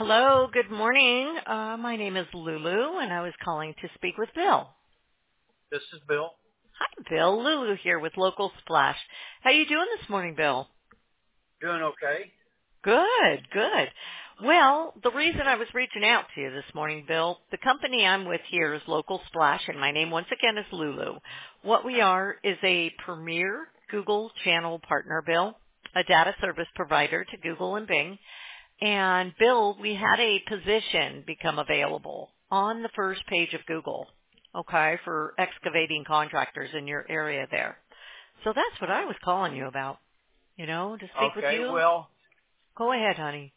Hello, good morning. My name is Lulu, and I was calling to speak with Bill. This is Bill. Hi, Bill. Lulu here with Local Splash. How you doing this morning, Bill? Doing okay. Good, good. Well, the reason I was reaching out to you this morning, Bill, the company I'm with here is Local Splash, and my name once again is Lulu. What we are is a premier Google channel partner, Bill, a data service provider to Google and Bing. And Bill, we had a position become available on the first page of Google, okay, for excavating contractors in your area there. So that's what I was calling you about, to speak with Okay, you. well, Go ahead, honey.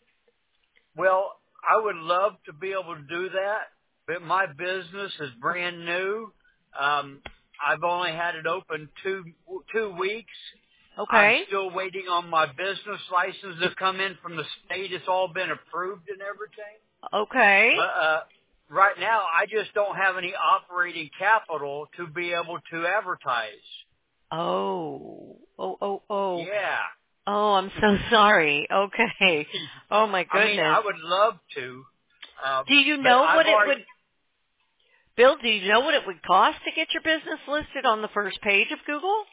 I would love to be able to do that, but my business is brand new. I've only had it open two weeks. I'm Okay. still waiting on my business license to come in from the state. It's all been approved and everything. Okay. But right now, I just don't have any operating capital to be able to advertise. Oh. Yeah. Oh, I'm so sorry. Okay. Oh my I mean, goodness. I would love to, Do you but know I've what it already, would, Bill, do you know what it would cost to get your business listed on the first page of Google?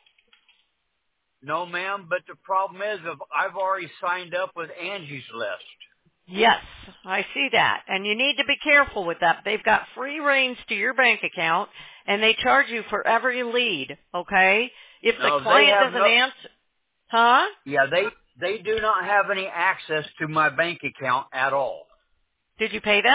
no ma'am, but the problem is I've already signed up with Angie's List. Yes, I see that. And you need to be careful with that. They've got free reigns to your bank account, and they charge you for every lead, okay? If the No, they client have doesn't no, answer, huh? yeah, they do not have any access to my bank account at all. Did you pay them?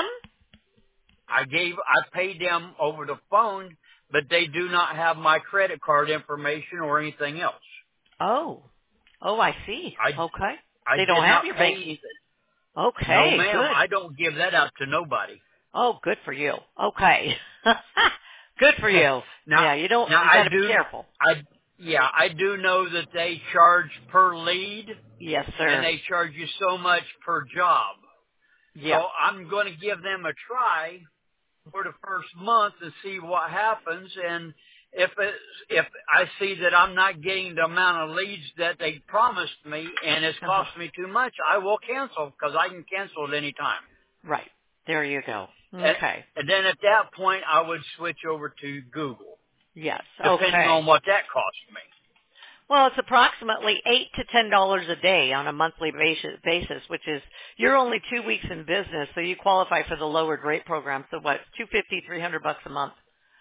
I paid them over the phone, but they do not have my credit card information or anything else. Oh. Oh, I see. I, Okay. I They don't did have not your pay bank. anything. No Okay, ma'am, good. I don't give that out to nobody. Oh, good for you. Okay. Good for you. now, Yeah, you I gotta be do, careful. I do know that they charge per lead Yes, and sir. they charge you so much per job. So Yep. I'm going to give them a try for the first month and see what happens. And if I see that I'm not getting the amount of leads that they promised me and it's Uh-huh. cost me too much, I will cancel because I can cancel at any time. Right. There you go. And, Okay. and then at that point, I would switch over to Google, Yes. depending Okay. on what that costs me. Well, it's approximately $8 to $10 a day on a monthly basis, which is you're only 2 weeks in business, so you qualify for the lowered rate program. So what? $250, $300 a month.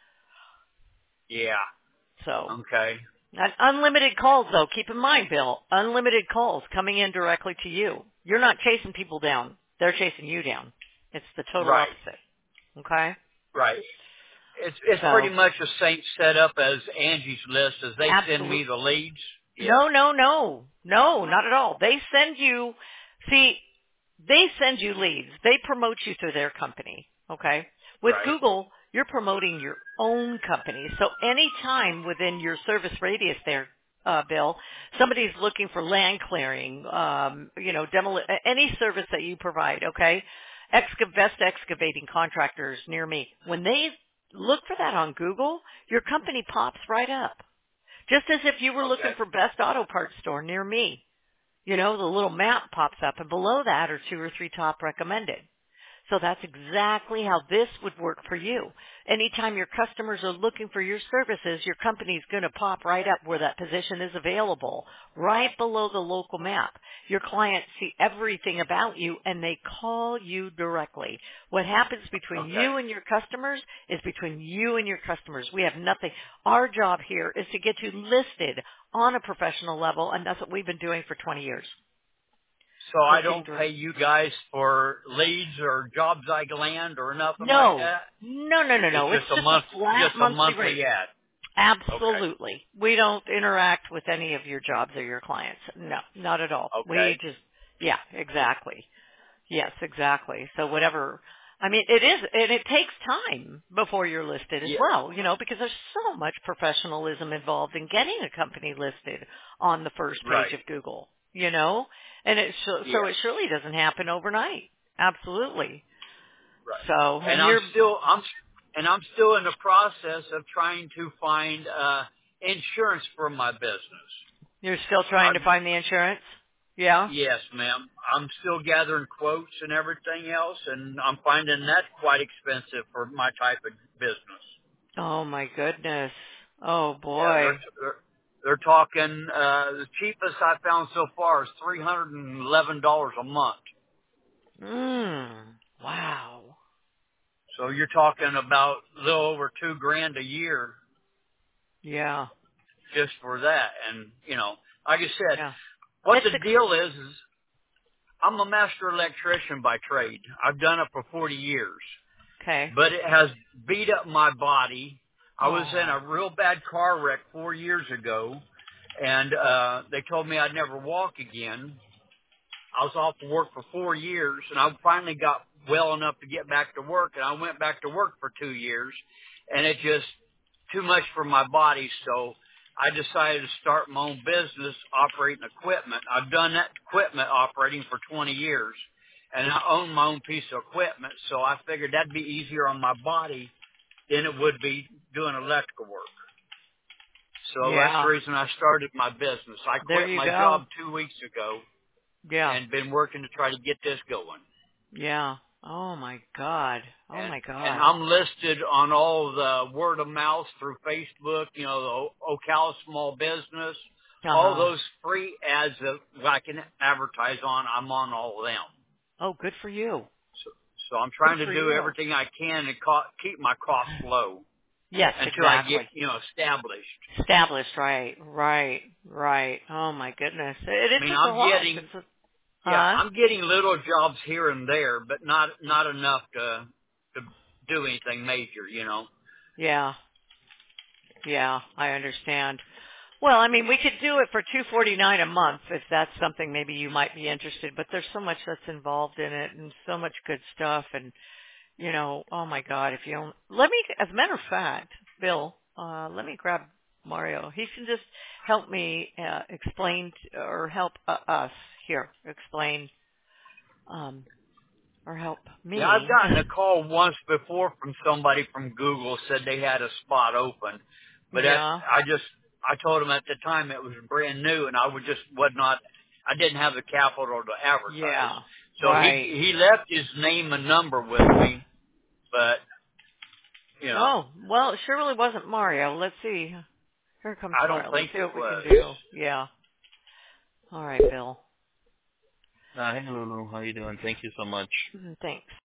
Yeah. So Okay. unlimited calls, though. Keep in mind, Bill, unlimited calls coming in directly to you. You're not chasing people down; they're chasing you down. It's the total Right. opposite. Okay. Right. It's pretty So much the same setup as Angie's List as they send absolutely. me the leads. Yeah. No, not at all. They send you, see, they send you leads. They promote you through their company. Okay. With Right. Google, you're promoting your own company. So any time within your service radius there, Bill, somebody's looking for land clearing, any service that you provide. Okay. Best excavating contractors near me. When they look for that on Google, your company pops right up. Just as if you were looking Okay. for best auto parts store near me. The little map pops up, and below that are 2 or 3 top recommended. So that's exactly how this would work for you. Anytime your customers are looking for your services, your company's going to pop right up where that position is available, right below the local map. Your clients see everything about you and they call you directly. What happens between Okay. you and your customers is between you and your customers. We have nothing. Our job here is to get you listed on a professional level, and that's what we've been doing for 20 years. So I Working don't direct. pay you guys for leads or jobs I land or nothing like No, that. It's no. It's just a just a month, flat just a monthly rate. monthly ad. Okay. Absolutely. We don't interact with any of your jobs or your clients. No, not at all. We Okay. just, yeah, exactly. Yes, exactly. So whatever, I mean, it is, and it takes time before you're listed as Yeah. well, because there's so much professionalism involved in getting a company listed on the first page Right. of Google, and so Yeah. it surely doesn't happen overnight. Absolutely. Right. So, And and you're I'm still in the process of trying to find insurance for my business. You're still trying to I'm find the insurance? Yeah. Yes, ma'am. I'm still gathering quotes and everything else, and I'm finding that quite expensive for my type of business. Oh my goodness. Oh Yeah, boy. they're talking. The cheapest I found so far is $311 a month. Wow. So you're talking about a little over $2,000 a year Yeah. just for that. And like I said, Yeah. what It's the deal is I'm a master electrician by trade. I've done it for 40 years, okay. but it has beat up my body. I was in Oh. a real bad car wreck 4 years ago, and they told me I'd never walk again. I was off to work for 4 years, and I finally got well enough to get back to work, and I went back to work for 2 years, and it just too much for my body, so I decided to start my own business operating equipment. I've done that equipment operating for 20 years, and I own my own piece of equipment, so I figured that'd be easier on my body than it would be doing electrical work. So that's the Yeah. reason I started my business. I There quit you my go. job 2 weeks ago Yeah. and been working to try to get this going. Yeah. Oh my God. Oh And my and God. I'm listed on all the word of mouth through Facebook, the Ocala Small Business, all Uh-huh. those free ads that I can advertise on. I'm on all of them. Oh, good for you. So, so I'm Good trying to for do you. everything I can to keep my costs low Yes, until I get exactly. established. Established, right, right, right. Oh my goodness. It I mean, took a lot. Huh? I'm getting little jobs here and there, but not enough to do anything major. Yeah. Yeah, I understand. Well, I mean, we could do it for $249 a month if that's something maybe you might be interested, but there's so much that's involved in it and so much good stuff and oh my God, if you don't, let me, as a matter of fact, Bill, let me grab Mario. He can just help me, explain or help us here, explain, or help Yeah, I've me. gotten a call once before from somebody from Google said they had a spot open, but Yeah. I told them at the time it was brand new and I I didn't have the capital to advertise. Yeah. So Right. he left his name and number with me, but Oh, well, it sure really wasn't Mario. Let's see. Here comes I don't Mario. Let's think see it what we can was. do. Yeah. All right, Bill. Hey, Lulu. How you doing? Thank you so much. Thanks.